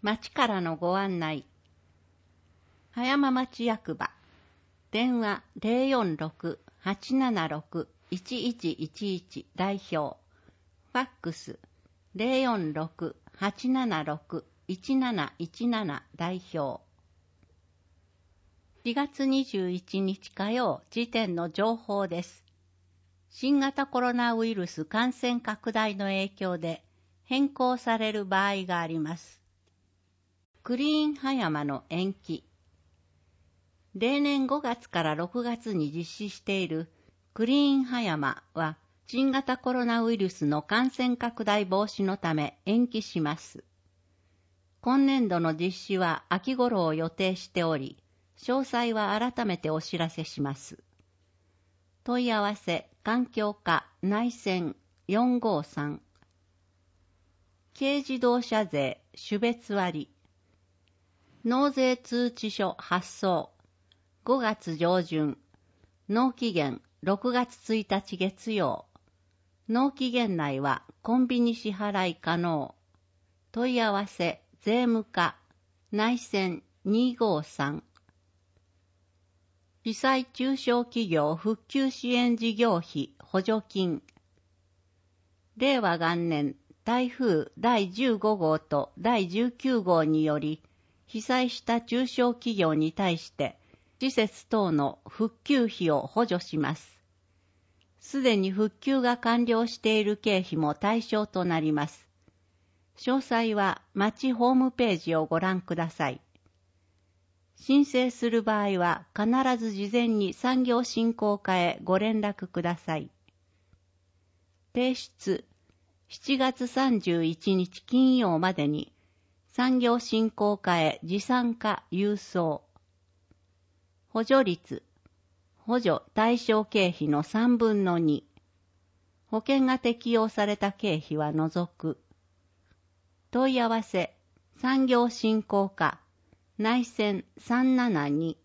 町からのご案内。葉山町役場。電話046-876-1111代表。ファックス046-876-1717代表。4月21日火曜時点の情報です。新型コロナウイルス感染拡大の影響で変更される場合があります。クリーン葉山の延期。例年5月から6月に実施しているクリーン葉山は新型コロナウイルスの感染拡大防止のため延期します。今年度の実施は秋頃を予定しており、詳細は改めてお知らせします。問い合わせ環境課内線453。軽自動車税種別割。納税通知書発送。5月上旬。納期限6月1日月曜。納期限内はコンビニ支払い可能。問い合わせ税務課内線253。被災中小企業復旧支援事業費補助金。令和元年台風第15号と第19号により被災した中小企業に対して施設等の復旧費を補助します。すでに復旧が完了している経費も対象となります。詳細は町ホームページをご覧ください。申請する場合は必ず事前に産業振興課へご連絡ください。提出7月31日金曜までに産業振興課へ持参か郵送。補助率、補助対象経費の3分の2。保険が適用された経費は除く。問い合わせ、産業振興課、内線372。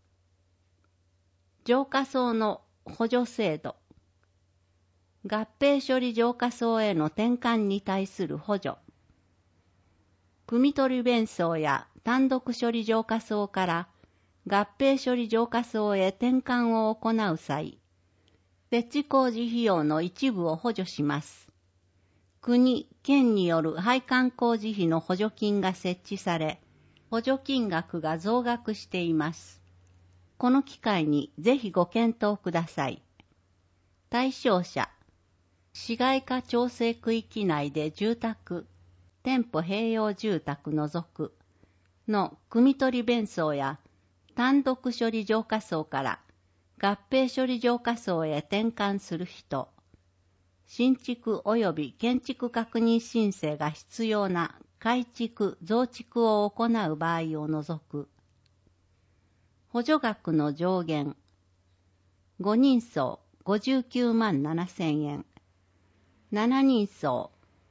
浄化槽の補助制度。合併処理浄化槽への転換に対する補助。汲み取り弁槽や単独処理浄化槽から合併処理浄化槽へ転換を行う際、設置工事費用の一部を補助します。国、県による配管工事費の補助金が設置され、補助金額が増額しています。この機会にぜひご検討ください。対象者、市街化調整区域内で住宅、店舗併用住宅除くの汲み取り弁槽や単独処理浄化槽から合併処理浄化槽へ転換する人、新築及び建築確認申請が必要な改築・増築を行う場合を除く。補助額の上限。5人層59万7,000円。7人層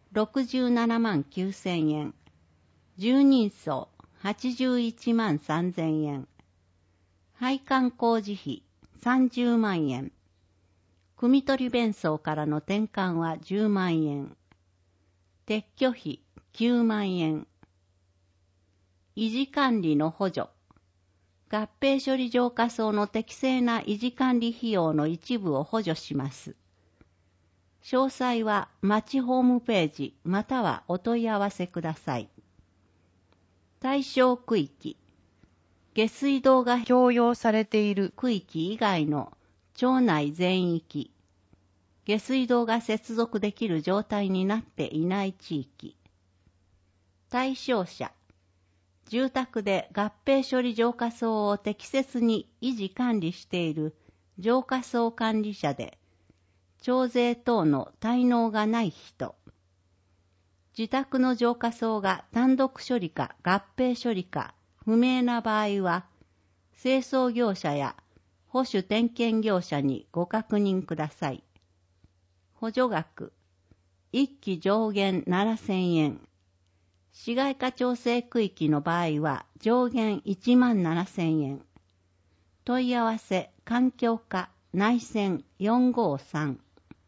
67万9,000円。10人層81万3,000円。配管工事費30万円。汲み取り弁槽からの転換は10万円。撤去費9万円。維持管理の補助。合併処理浄化槽の適正な維持管理費用の一部を補助します。詳細は町ホームページまたはお問い合わせください。対象区域。下水道が共用されている区域以外の町内全域。下水道が接続できる状態になっていない地域。対象者。住宅で合併処理浄化槽を適切に維持管理している浄化槽管理者で、徴税等の滞納がない人。自宅の浄化槽が単独処理か合併処理か不明な場合は、清掃業者や保守点検業者にご確認ください。補助額。1期上限7,000円。市街化調整区域の場合は上限1万7,000円。問い合わせ環境課内線453。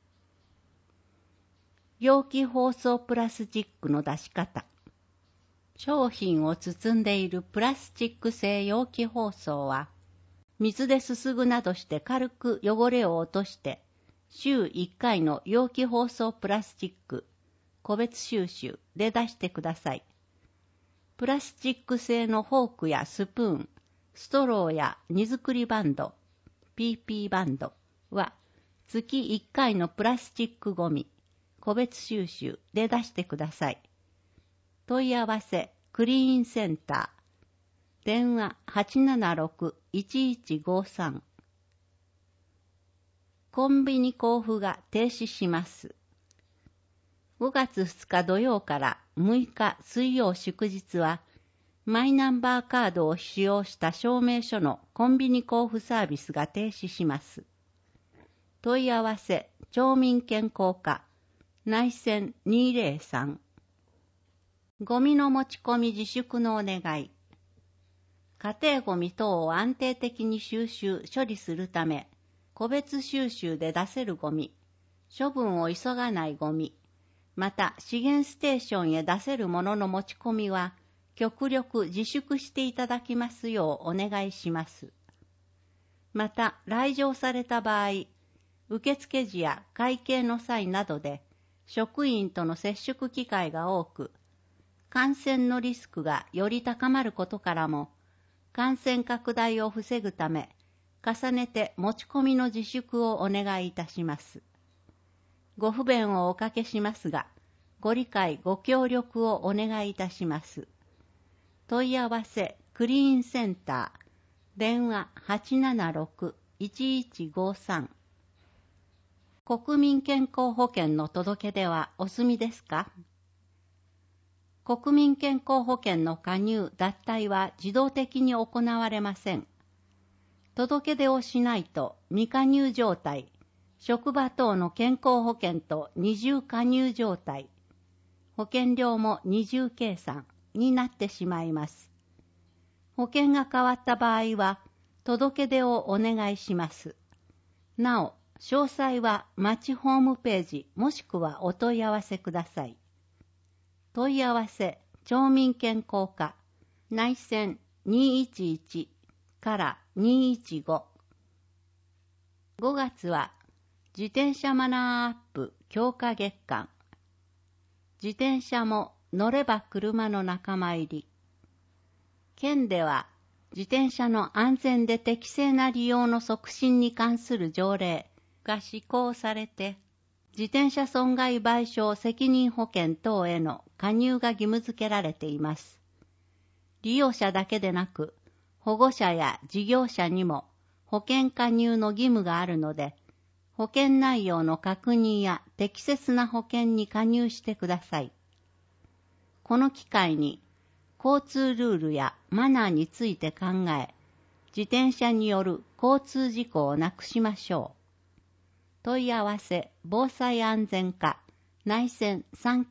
容器包装プラスチックの出し方。 商品を包んでいるプラスチック製容器包装は、水ですすぐなどして軽く汚れを落として、週1回の容器包装プラスチック、個別収集で出してください。プラスチック製のフォークやスプーン、ストローや荷造りバンド、PP バンドは月1回のプラスチックゴミ、個別収集で出してください。問い合わせクリーンセンター、電話 876-1153。コンビニ交付が停止します。5月2日土曜から6日水曜祝日は、マイナンバーカードを使用した証明書のコンビニ交付サービスが停止します。問い合わせ、町民健康課、内線203。ゴミの持ち込み自粛のお願い。家庭ゴミ等を安定的に収集・処理するため、個別収集で出せるゴミ、処分を急がないゴミ、また資源ステーションへ出せるものの持ち込みは、極力自粛していただきますようお願いします。また、来場された場合、受付時や会計の際などで、職員との接触機会が多く、感染のリスクがより高まることからも、感染拡大を防ぐため、重ねて持ち込みの自粛をお願いいたします。ご不便をおかけしますが、ご理解ご協力をお願いいたします。問い合わせクリーンセンター、電話 876-1153。国民健康保険の届け出はお済みですか？国民健康保険の加入・脱退は自動的に行われません。届け出をしないと未加入状態、職場等の健康保険と二重加入状態、保険料も二重計算になってしまいます。保険が変わった場合は、届け出をお願いします。なお、詳細は町ホームページもしくはお問い合わせください。問い合わせ、町民健康課、内線211から215。5月は、自転車マナーアップ強化月間。自転車も乗れば車の仲間入り。県では、自転車の安全で適正な利用の促進に関する条例が施行されて、自転車損害賠償責任保険等への加入が義務付けられています。利用者だけでなく、保護者や事業者にも保険加入の義務があるので、保険内容の確認や適切な保険に加入してください。この機会に、交通ルールやマナーについて考え、自転車による交通事故をなくしましょう。問い合わせ防災安全課内線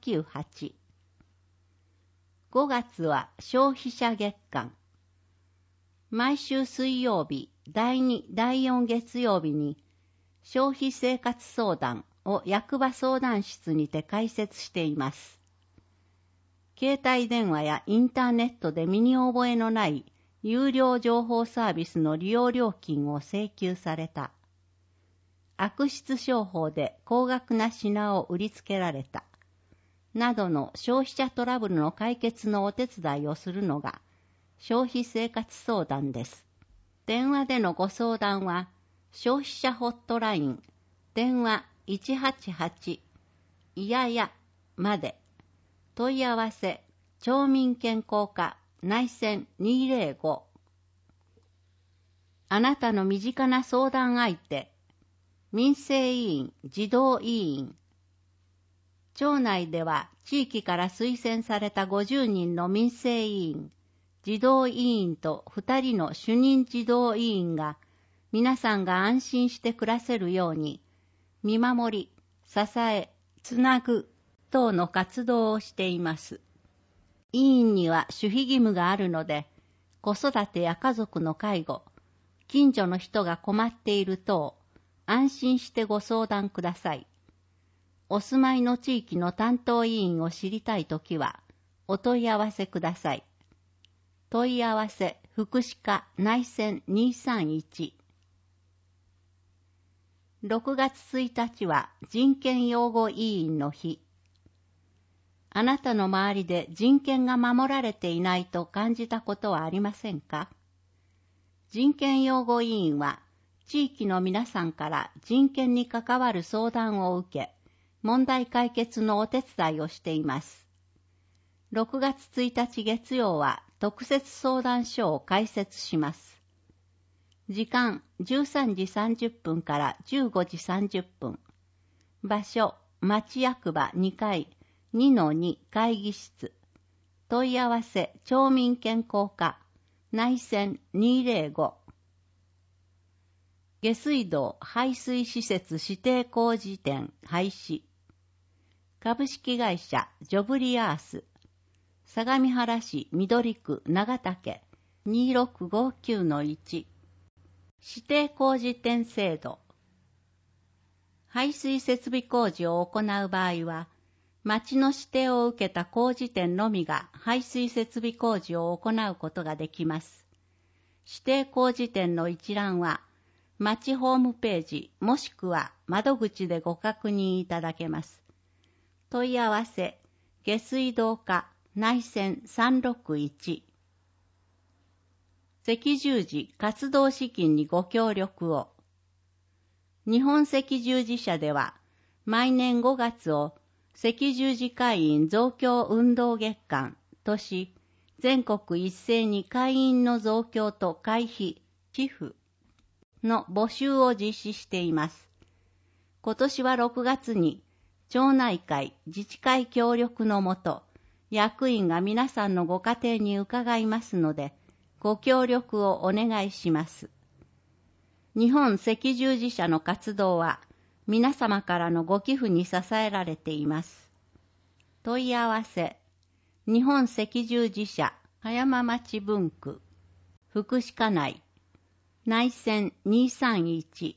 398。5月は消費者月間。毎週水曜日第2、第4月曜日に消費生活相談を役場相談室にて開設しています。携帯電話やインターネットで身に覚えのない有料情報サービスの利用料金を請求された。悪質商法で高額な品を売りつけられた。などの消費者トラブルの解決のお手伝いをするのが消費生活相談です。電話でのご相談は消費者ホットライン電話 188 いややまで。問い合わせ町民健康課内線205。あなたの身近な相談相手民生委員児童委員。町内では地域から推薦された50人の民生委員児童委員と2人の主任児童委員が皆さんが安心して暮らせるように見守り、支え、つなぐ等の活動をしています。委員には守秘義務があるので、子育てや家族の介護、近所の人が困っている等、安心してご相談ください。お住まいの地域の担当委員を知りたいときは、 お問い合わせください。問い合わせ福祉課内線231。6月1日は人権擁護委員の日。あなたの周りで人権が守られていないと感じたことはありませんか？人権擁護委員は地域の皆さんから人権に関わる相談を受け、問題解決のお手伝いをしています。6月1日月曜は特設相談所を開設します。時間13時30分から15時30分。場所、町役場2階 2-2 会議室。問い合わせ町民健康課内線205。下水道排水施設指定工事店廃止。株式会社ジョブリアース。相模原市緑区長竹 2659-1。指定工事店制度。排水設備工事を行う場合は、町の指定を受けた工事店のみが排水設備工事を行うことができます。指定工事店の一覧は、町ホームページもしくは窓口でご確認いただけます。問い合わせ、下水道課内線361。赤十字活動資金にご協力を。日本赤十字社では、毎年5月を赤十字会員増強運動月間とし、全国一斉に会員の増強と会費、寄付の募集を実施しています。今年は6月に、町内会、自治会協力のもと、役員が皆さんのご家庭に伺いますので、ご協力をお願いします。日本赤十字社の活動は、皆様からのご寄付に支えられています。問い合わせ、日本赤十字社葉山町分区、福祉課内、内線231。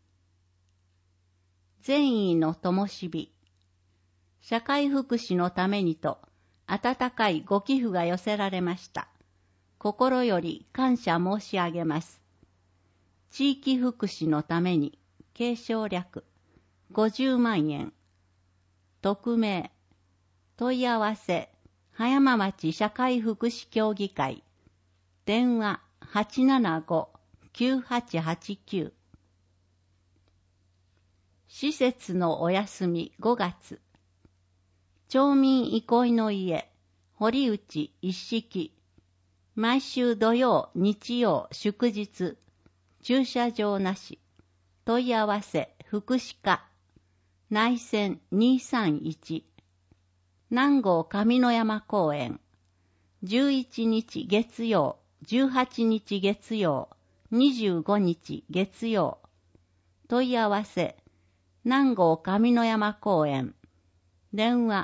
善意の灯火。社会福祉のためにと、温かいご寄付が寄せられました。心より感謝申し上げます。地域福祉のために、継承略、50万円。匿名。問い合わせ、葉山町社会福祉協議会。電話875-9889。施設のお休み5月。町民憩いの家、堀内一式。毎週土曜、日曜、祝日。駐車場なし。問い合わせ、福祉課。内線231。南郷上山公園。11日月曜、18日月曜、25日月曜。問い合わせ、南郷上山公園。電話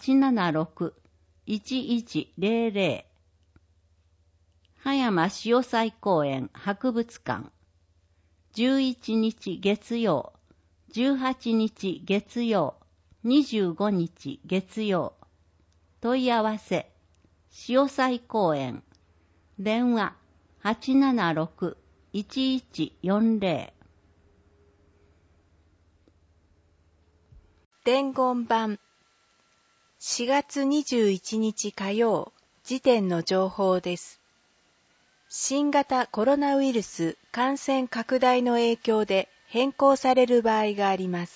876-1100。葉山潮祭公園博物館。11日月曜、18日月曜、25日月曜。問い合わせ、潮祭公園。電話876-1140。 伝言版4月21日火曜時点の情報です。新型コロナウイルス感染拡大の影響で変更される場合があります。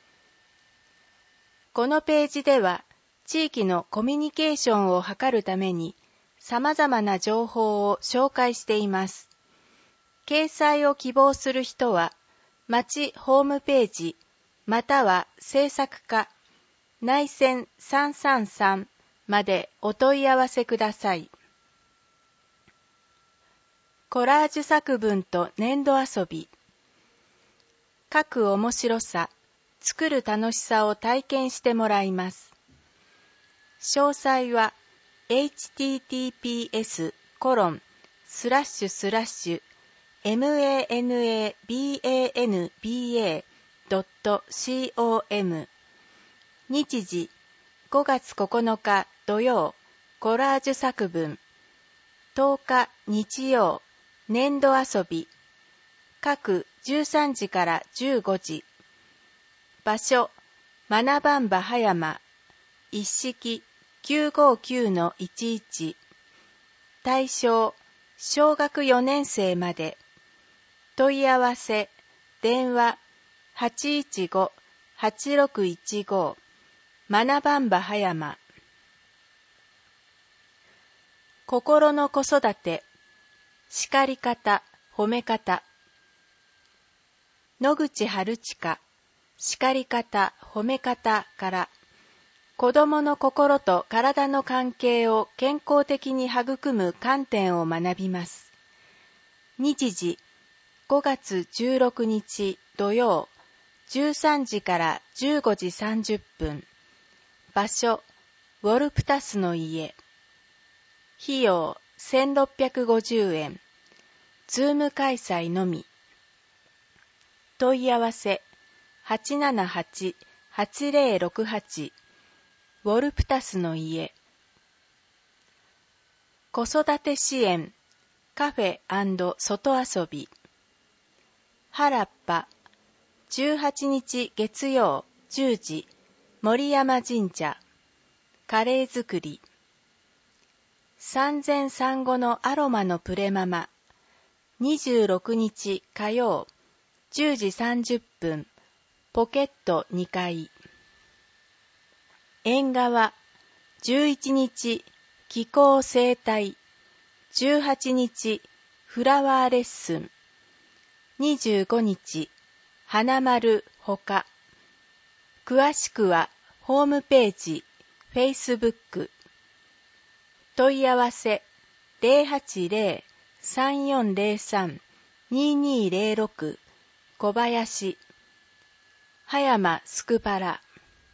このページでは地域のコミュニケーションを図るために様々な情報を紹介しています。掲載を希望する人は町ホームページまたは制作課内線333までお問い合わせください。コラージュ作文と粘土遊び。書く面白さ、作る楽しさを体験してもらいます。詳細は https://manbanba.com 日時5月9日土曜コラージュ作文。10日日曜、年度遊び。各13時から15時。場所、マナバンバ葉山。一式 959-11。対象、小学4年生まで。問い合わせ、電話 815-8615。マナバンバ葉山。心の子育て、叱り方、褒め方。野口春近、叱り方、褒め方から子どもの心と体の関係を健康的に育む観点を学びます。日時、5月16日土曜、13時から15時30分。場所、ウォルプタスの家。費用、1650円。ズーム開催のみ。問い合わせ、878-8068。ウォルプタスの家。子育て支援、カフェ&外遊び。原っぱ、18日月曜10時、森山神社。カレー作り。産前産後のアロマのプレママ。26日火曜、10時30分、ポケット2階。縁側、11日、気候生態。18日、フラワーレッスン。25日、花丸ほか。詳しくは、ホームページ、Facebook。問い合わせ、080-3403-2206。小林。葉山スクパラ。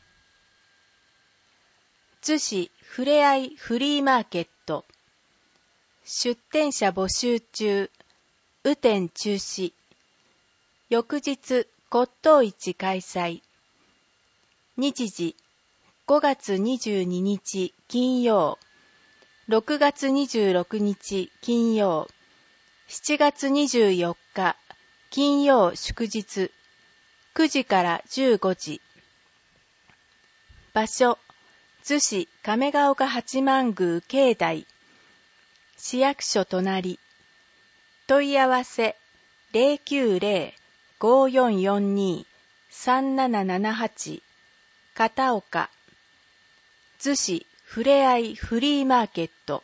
逗子ふれあいフリーマーケット。出店者募集中。雨天中止。翌日骨董市開催。日時、5月22日金曜。6月26日金曜。7月24日金曜祝日。9時から15時。場所、逗子亀ヶ丘八幡宮境内。市役所隣。問い合わせ、090-5442-3778。片岡。逗子ふれあいフリーマーケット。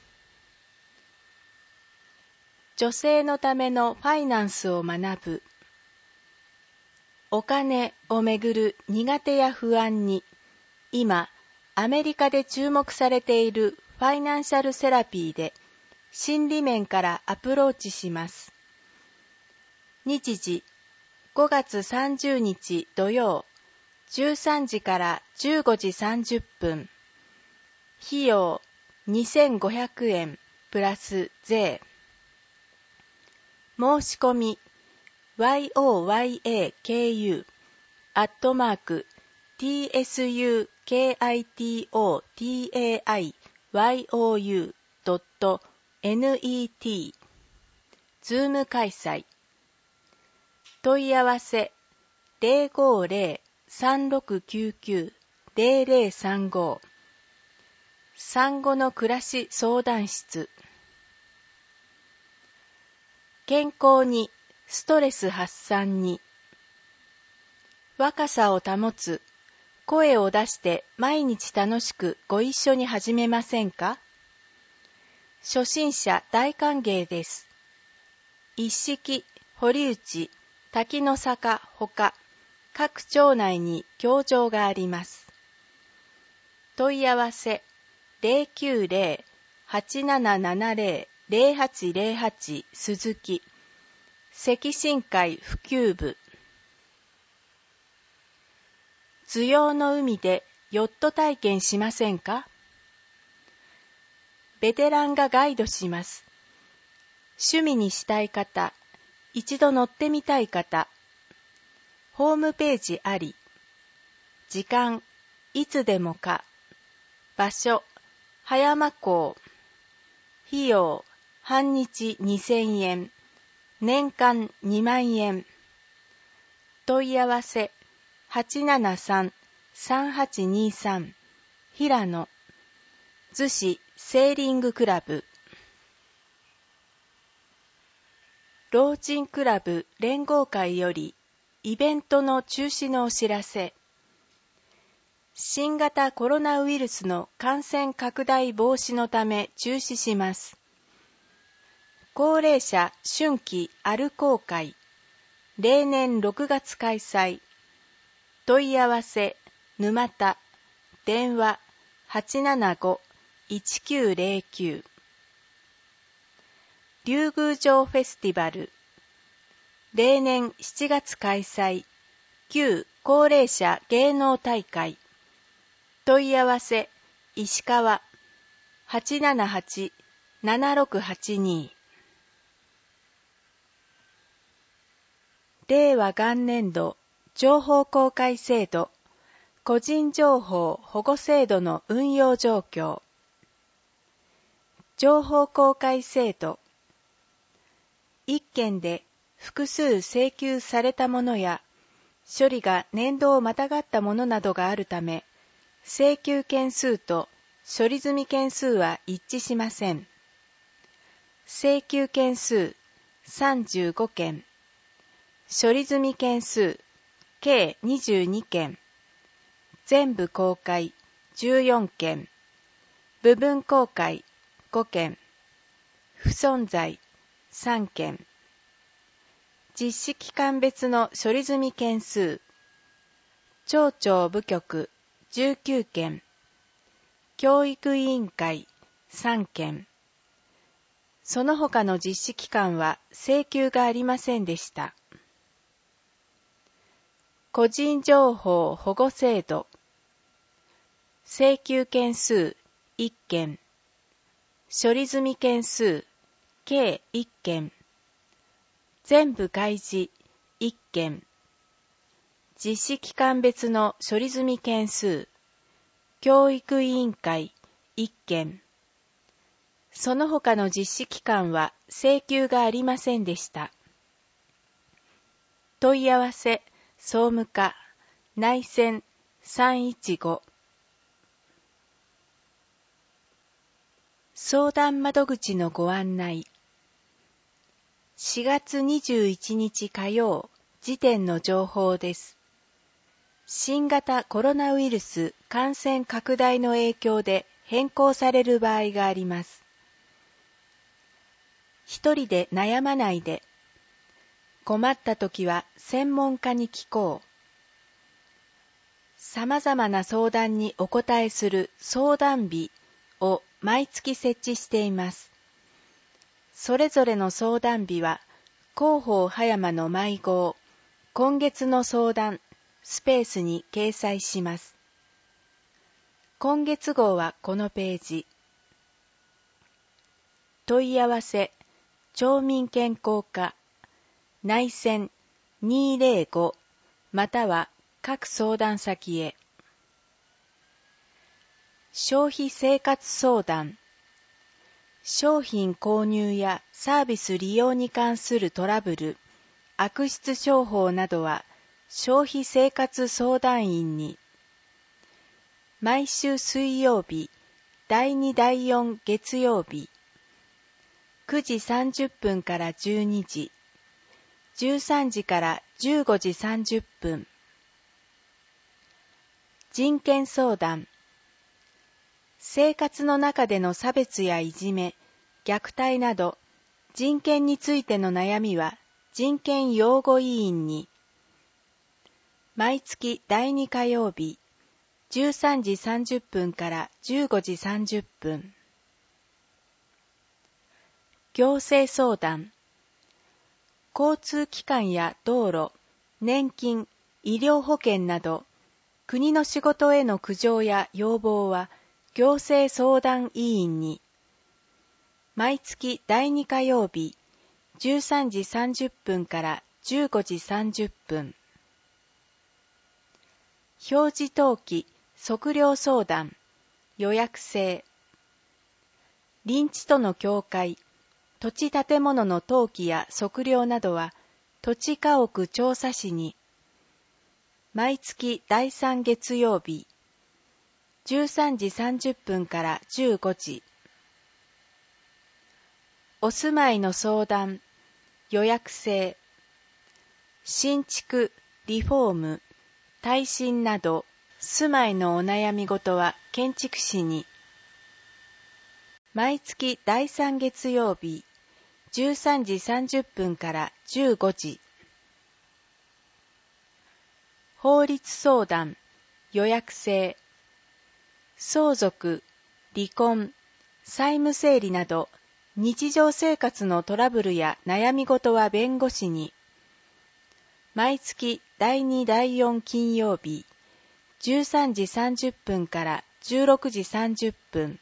女性のためのファイナンスを学ぶ。お金をめぐる苦手や不安に、今、アメリカで注目されているファイナンシャルセラピーで、心理面からアプローチします。日時、5月30日土曜、13時から15時30分。費用、2500円プラス税。申し込み、yoyakatu@tsukaiyou.net。 ズーム開催。問い合わせ、050-3699-0035。産後の暮らし相談室。健康に、ストレス発散に。若さを保つ。声を出して毎日楽しくご一緒に始めませんか？初心者大歓迎です。一式、堀内、滝の坂ほか、各町内に教場があります。問い合わせ、090-8770-0808鈴木。積深会普及部。津陽の海でヨット体験しませんか？ベテランがガイドします。趣味にしたい方、一度乗ってみたい方、ホームページあり。時間、いつでもか。場所、 葉山港。費用、半日2000円。年間2万円。問い合わせ、873-3823。平野。逗子セーリングクラブ。老人クラブ連合会より、イベントの中止のお知らせ。新型コロナウイルスの感染拡大防止のため中止します。高齢者春季アルコー会、例年6月開催。問い合わせ、沼田、電話875-1909。竜宮城フェスティバル、例年7月開催。旧高齢者芸能大会。問い合わせ、石川、878-7682。令和元年度情報公開制度、個人情報保護制度の運用状況。情報公開制度。一件で複数請求されたものや、処理が年度をまたがったものなどがあるため、請求件数と処理済み件数は一致しません。請求件数35件、処理済み件数計22件、全部公開14件、部分公開5件、不存在3件。実施機関別の処理済み件数、町長部局19件、教育委員会3件。その他の実施機関は請求がありませんでした。個人情報保護制度。請求件数1件、処理済み件数計1件、全部開示1件、実施機関別の処理済み件数、教育委員会1件。その他の実施機関は請求がありませんでした。問い合わせ、総務課、内線315。相談窓口のご案内。4月21日火曜時点の情報です。新型コロナウイルス感染拡大の影響で変更される場合があります。一人で悩まないで。困ったときは専門家に聞こう。さまざまな相談にお答えする相談日を毎月設置しています。それぞれの相談日は広報葉山の毎号、今月の相談、スペースに掲載します。今月号はこのページ。問い合わせ、町民健康課、内線205または各相談先へ。消費生活相談。商品購入やサービス利用に関するトラブル、悪質商法などは消費生活相談員に。毎週水曜日、第2第4月曜日、9時30分から12時、13時から15時30分。人権相談。生活の中での差別やいじめ、虐待など、人権についての悩みは、人権擁護委員に。毎月第2火曜日、13時30分から15時30分。行政相談。交通機関や道路、年金、医療保険など、国の仕事への苦情や要望は、行政相談委員に。毎月第2火曜日、13時30分から15時30分。表示登記、測量相談、予約制。 隣地との境界、土地建物の登記や測量などは土地家屋調査士に、毎月第3月曜日、13時30分から15時。お住まいの相談、予約制、新築、リフォーム、耐震など、住まいのお悩み事は建築士に、毎月第3月曜日、13時30分から15時。法律相談、予約制、相続、離婚、債務整理など、日常生活のトラブルや悩み事は弁護士に、毎月第2第4金曜日、13時30分から16時30分。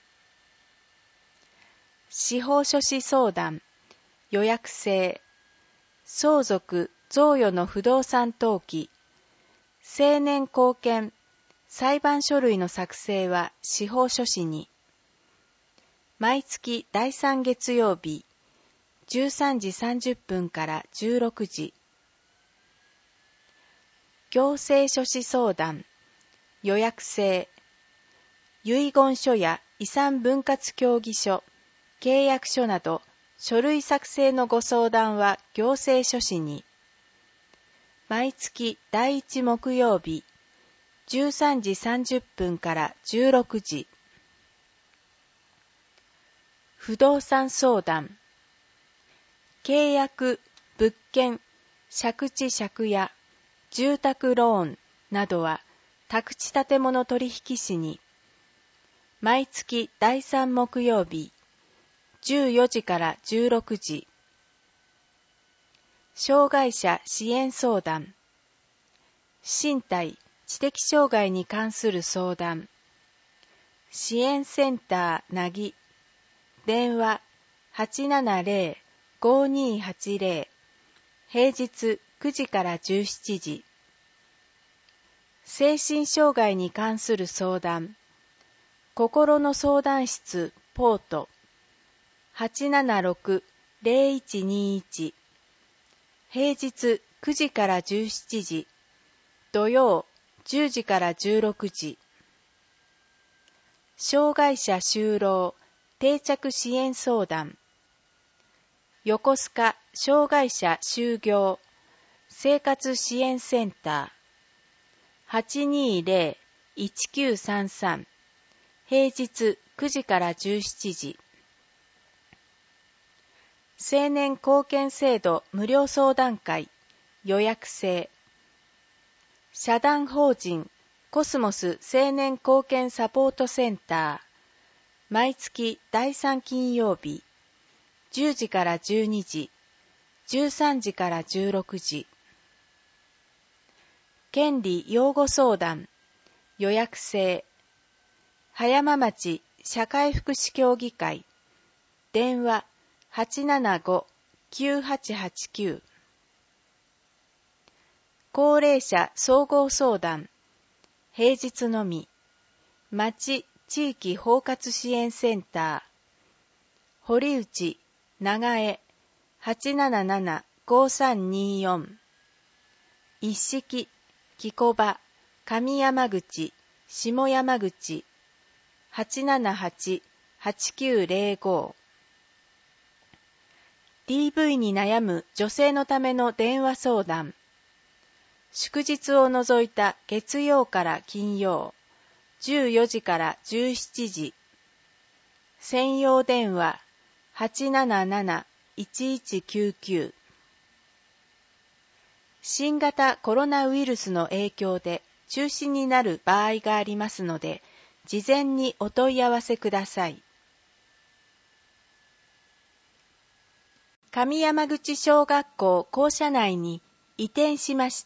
司法書士相談、予約制、相続、贈与の不動産登記、成年後見、裁判書類の作成は司法書士に、毎月第3月曜日、13時30分から16時。行政書士相談、予約制、遺言書や遺産分割協議書、契約書など書類作成のご相談は行政書士に、毎月第1木曜日、13時30分から16時。不動産相談、契約、物件、借地借家、住宅ローンなどは宅地建物取引士に、毎月第3木曜日、14時から16時。障害者支援相談、身体、知的障害に関する相談、支援センターなぎ、電話 870-5280、平日9時から17時。精神障害に関する相談、心の相談室ポート 876-0121、平日9時から17時、土曜10時から16時。障害者就労定着支援相談、横須賀障害者就業生活支援センター 820-1933、平日9時から17時。青年貢献制度無料相談会、予約制、社団法人コスモス青年貢献サポートセンター、毎月第3金曜日、10時から12時、13時から16時。権利擁護相談、予約制、葉山町社会福祉協議会、電話 875-9889。高齢者総合相談、平日のみ、町地域包括支援センター、堀内長江 877-5324。一式木古場上山口下山口 878-8905。 DV に悩む女性のための電話相談、祝日を除いた月曜から金曜14時から17時。専用電話 877-1199。新型コロナウイルスの影響で中止になる場合がありますので、事前にお問い合わせください。上山口小学校校舎内に移転しました。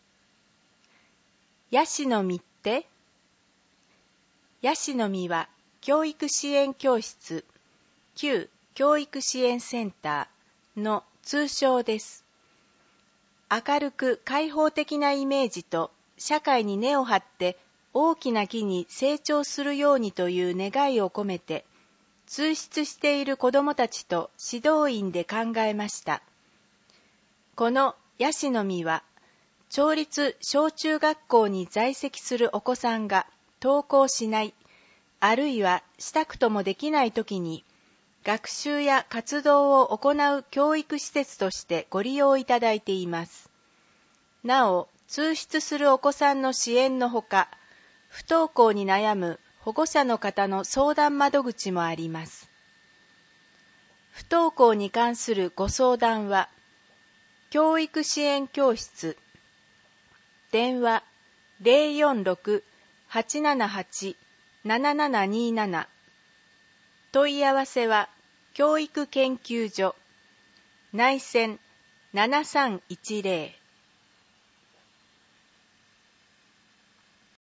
ヤシの実って？ヤシの実は教育支援教室、旧教育支援センターの通称です。明るく開放的なイメージと社会に根を張って大きな木に成長するようにという願いを込めて、 通室している子どもたちと指導員で考えました。このヤシの実は、町立小中学校に在籍するお子さんが登校しない、あるいはしたくともできないときに、学習や活動を行う教育施設としてご利用いただいています。なお、通室するお子さんの支援のほか、不登校に悩む保護者の方の相談窓口もあります。不登校に関するご相談は、教育支援教室、電話 046-878-7727 問い合わせは教育研究所内線7310